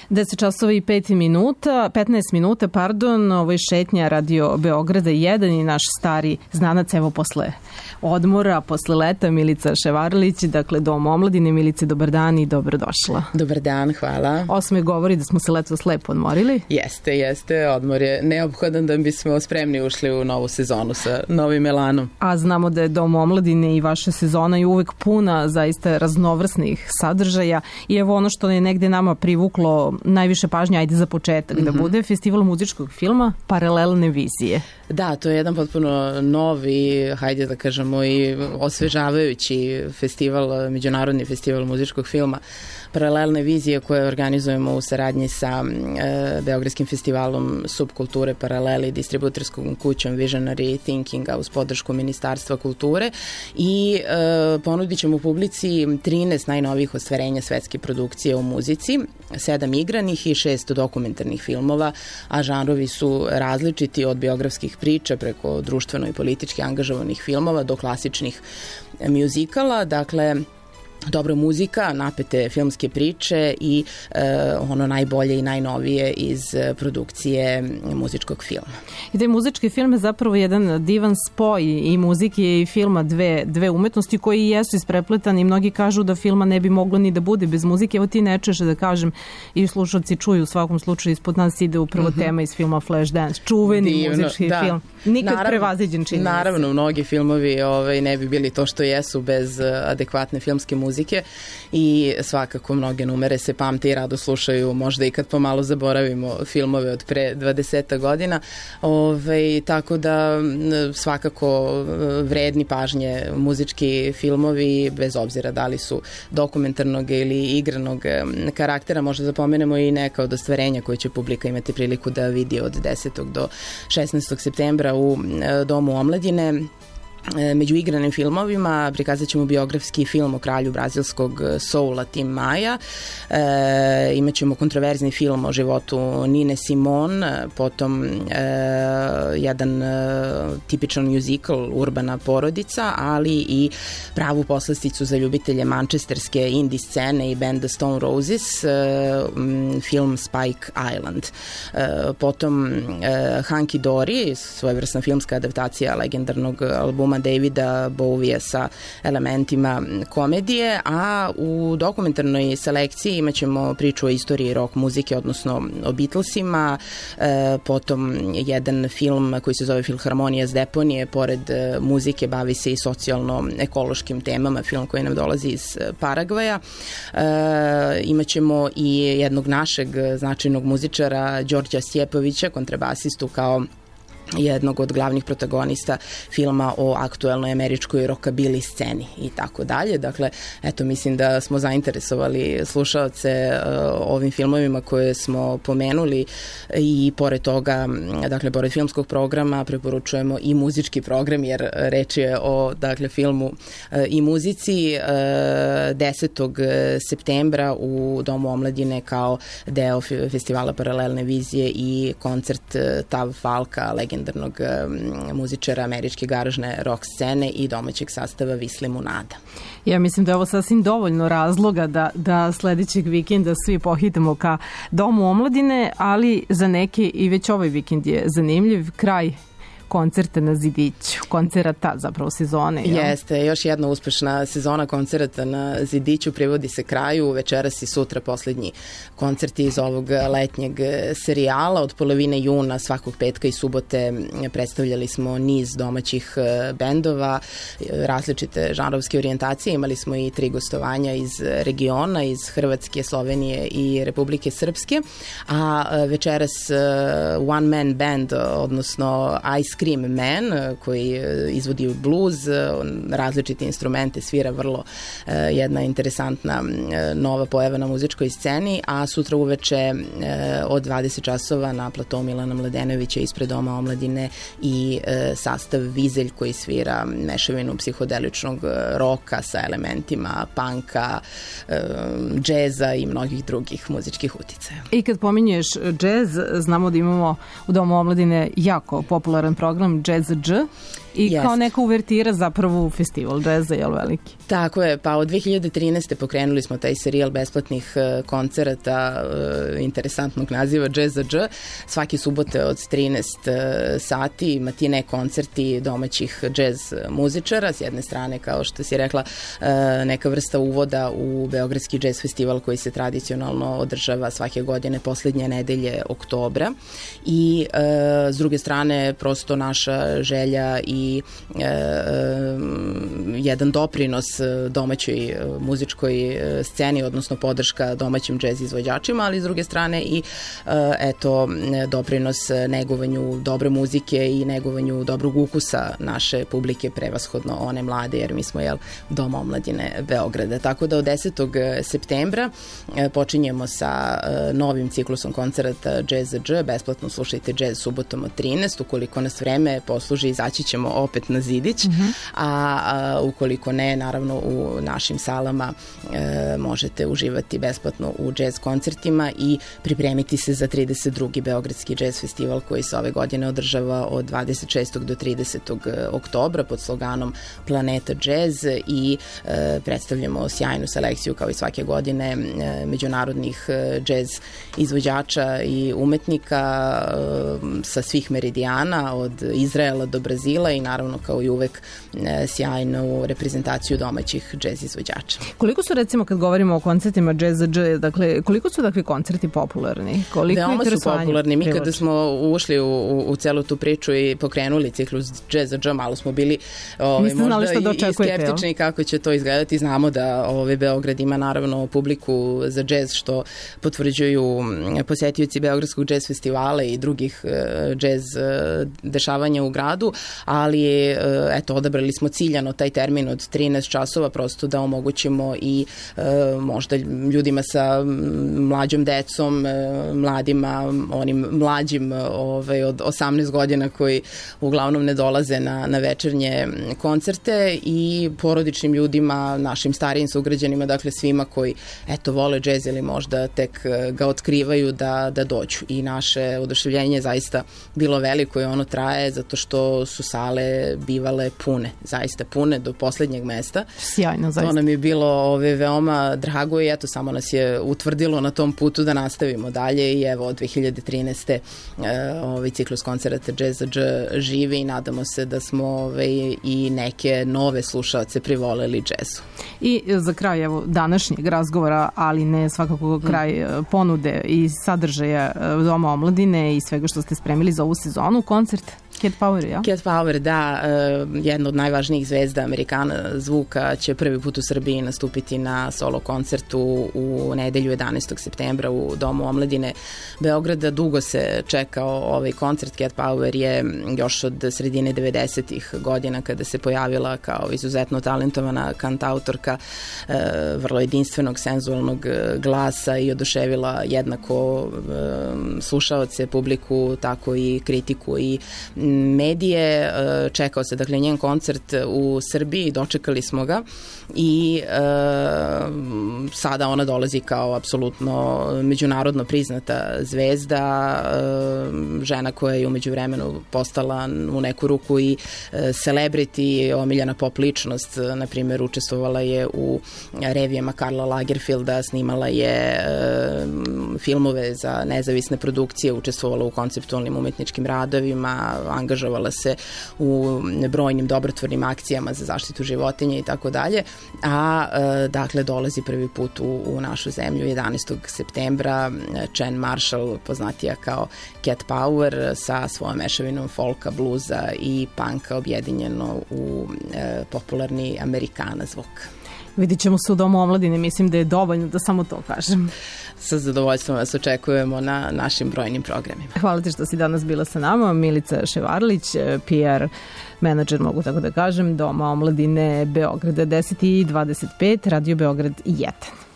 10 časova i 15 minuta, ovo je šetnja Radio Beograda 1 i naš stari znanac, evo posle odmora, posle leta, Milica Ševarlić, dakle Dom omladine. Milice, dobar dan i dobrodošla. Dobar dan, hvala. Osme govori da smo se letos lepo odmorili. Jeste, odmor je neophodan da bismo spremni ušli u novu sezonu sa novim elanom. A znamo da je Dom omladine i vaša sezona je uvek puna zaista raznovrsnih sadržaja i evo ono što je negde nama privuklo najviše pažnje, ajde za početak, da bude festival muzičkog filma Paralelne vizije. Da, to je jedan potpuno novi, hajde da kažemo i osvežavajući festival, međunarodni festival muzičkog filma Paralelne vizije koje organizujemo u saradnji sa Beogradskim festivalom subkulture Paraleli i distributerskom kućom Visionary Thinkinga uz podršku Ministarstva kulture i ponudit ćemo publici 13 najnovijih ostvarenja svetske produkcije u muzici, 7 igranih i 6 dokumentarnih filmova, a žanrovi su različiti od biografskih priča preko društveno i politički angažovanih filmova do klasičnih mjuzikala, dakle dobra muzika, napete filmske priče i ono najbolje i najnovije iz produkcije muzičkog filma. I taj muzički film je zapravo jedan divan spoj i muzike i filma, dve umetnosti koji jesu isprepletani i mnogi kažu da filma ne bi moglo ni da bude bez muzike. Evo ti ne češ da kažem i slušalci čuju, u svakom slučaju ispod nas ide upravo tema iz filma Flashdance, čuveni muzički film. Nikad prevaziđen čini. Naravno, mnogi filmovi ne bi bili to što jesu bez adekvatne filmske muzike i svakako mnoge numere se pamte i rado slušaju, možda i kad pomalo zaboravimo filmove od pre 20 godina, tako da svakako vredni pažnje muzički filmovi, bez obzira da li su dokumentarnog ili igranog karaktera. Možda zapomenemo i neka od ostvarenja koje će publika imati priliku da vidi od 10. do 16. septembra u Domu omladine. Među igranim filmovima prikazat ćemo biografski film o kralju brazilskog soula Tim Maja, imaćemo kontroverzni film o životu Nine Simone, potom jedan tipičan mjuzikl Urbana porodica, ali i pravu poslasticu za ljubitelje mančesterske indie scene i benda Stone Roses, film Spike Island. Potom Hunky Dory, svojevrsna filmska adaptacija legendarnog albuma Davida Bowija sa elementima komedije, a u dokumentarnoj selekciji imaćemo priču o istoriji rock muzike, odnosno o Beatlesima, potom jedan film koji se zove Filharmonija s deponije, pored muzike bavi se i socijalno-ekološkim temama, film koji nam dolazi iz Paragvaja. Imaćemo i jednog našeg značajnog muzičara, Đorđa Stjepovića, kontrabasistu, kao jednog od glavnih protagonista filma o aktuelnoj američkoj rockabilly sceni i tako dalje. Dakle, eto, mislim da smo zainteresovali slušaoce ovim filmovima koje smo pomenuli i pored toga, dakle, pored filmskog programa preporučujemo i muzički program, jer reč je o, dakle, filmu i muzici. 10. septembra u Domu omladine kao deo festivala Paralelne vizije i koncert Tav Falka, legendarnog muzičara američke garažne rock scene i domaćeg sastava Visli Munada. Ja mislim da je ovo sasvim dovoljno razloga da sledećeg vikenda svi pohitamo ka Domu omladine, ali za neke i već ovaj vikend je zanimljiv kraj koncerta na Zidiću, koncerata zapravo sezone. Jeste, još jedna uspešna sezona koncerata na Zidiću privodi se kraju, večeras i sutra poslednji koncerti iz ovog letnjeg serijala. Od polovine juna svakog petka i subote predstavljali smo niz domaćih bendova, različite žanrovske orijentacije, imali smo i 3 gostovanja iz regiona, iz Hrvatske, Slovenije i Republike Srpske, a večeras one man band, odnosno Ice Cream Man, koji izvodi blues, različite instrumente, svira, vrlo jedna interesantna nova pojava na muzičkoj sceni, a sutra uveče od 20 časova na platou Milana Mladenovića ispred Doma omladine i sastav Vizelj koji svira mešavinu psihodeličnog roka sa elementima punka, džeza i mnogih drugih muzičkih uticaja. I kad pominješ džez, znamo da imamo u Domu omladine jako popularan program Jazz Dž. I kao neka uvertira zapravo u festival džeza, jel veliki? Tako je, pa od 2013. pokrenuli smo taj serijal besplatnih koncerata interesantnog naziva Jazz za Dž. Svaki subote od 13 sati matine koncerti domaćih džez muzičara. S jedne strane, kao što si rekla, neka vrsta uvoda u Beogradski džez festival koji se tradicionalno održava svake godine poslednje nedelje oktobra. I s druge strane, prosto naša želja i jedan doprinos domaćoj muzičkoj sceni, odnosno podrška domaćim džez izvođačima, ali s druge strane i doprinos negovanju dobre muzike i negovanju dobrog ukusa naše publike, prevashodno one mlade, jer mi smo Dom omladine Beograda. Tako da od 10. septembra počinjemo sa novim ciklusom koncerata Jazz za Dž. Besplatno slušajte džez subotom od 13. Ukoliko nas vreme posluži, izaći ćemo opet na zidić, a ukoliko ne, naravno u našim salama možete uživati besplatno u džez koncertima i pripremiti se za 32. Beogradski džez festival koji se ove godine održava od 26. do 30. oktobra pod sloganom Planeta džez i predstavljamo sjajnu selekciju kao i svake godine međunarodnih džez izvođača i umetnika sa svih meridijana, od Izraela do Brazila i naravno kao i uvek sjajnu reprezentaciju domaćih džez izvođača. Koliko su, recimo, kad govorimo o koncertima Jazz za Dž, dakle, koliko su takvi koncerti popularni? Veoma su popularni. Mi kada smo ušli u celu tu priču i pokrenuli ciklus Jazz za Dž, malo smo bili možda i skeptični kako će to izgledati. Znamo da Beograd ima naravno publiku za džez, što potvrđuju posetioci Beogradskog džez festivala i drugih džez dešavanja u gradu, ali odabrali smo ciljano taj termin od 13 časova prosto da omogućimo i možda ljudima sa mlađom decom, mladima, onim mlađim od 18 godina koji uglavnom ne dolaze na večernje koncerte i porodičnim ljudima, našim starijim sugrađanima, dakle svima koji vole džez ili možda tek ga otkrivaju da dođu. I naše oduševljenje je zaista bilo veliko i ono traje zato što su sale bivale pune, zaista pune do poslednjeg mesta. Sjajno, zaista. To nam je bilo veoma drago i samo nas je utvrdilo na tom putu da nastavimo dalje i od 2013. Ovaj ciklus koncerata Jazz za Dž živi i nadamo se da smo i neke nove slušaoce privoleli džezu. I za kraj današnjeg razgovora, ali ne svakako kraj ponude i sadržaja Doma omladine i svega što ste spremili za ovu sezonu, koncert Cat Power, ja? Cat Power, da, jedna od najvažnijih zvezda Amerikana zvuka će prvi put u Srbiji nastupiti na solo koncertu u nedelju 11. septembra u Domu omladine Beograda. Dugo se čekao ovaj koncert. Cat Power je još od sredine 90-ih godina kada se pojavila kao izuzetno talentovana kantautorka vrlo jedinstvenog senzualnog glasa i oduševila jednako slušaoce, publiku, tako i kritiku i medije. Čekao se dakle njen koncert u Srbiji, dočekali smo ga i sada ona dolazi kao apsolutno međunarodno priznata zvezda, žena koja je umeđu vremenu postala u neku ruku i celebrity, omiljena pop ličnost, na primjer učestvovala je u revijama Karla Lagerfelda, snimala je filmove za nezavisne produkcije, učestvovala u konceptualnim umetničkim radovima, angažovala se u brojnim dobrotvornim akcijama za zaštitu životinja i tako dalje, a dakle dolazi prvi put u našu zemlju 11. septembra. Chen Marshall, poznatija kao Cat Power, sa svojom mešavinom folka, bluza i punka objedinjeno u popularni Amerikana zvuk. Vidit ćemo se u Domu omladine, mislim da je dovoljno da samo to kažem. Sa zadovoljstvom vas očekujemo na našim brojnim programima. Hvala ti što si danas bila sa nama. Milica Ševarlić, PR menadžer, mogu tako da kažem, Doma omladine Beograda. 10:25, Radio Beograd 1.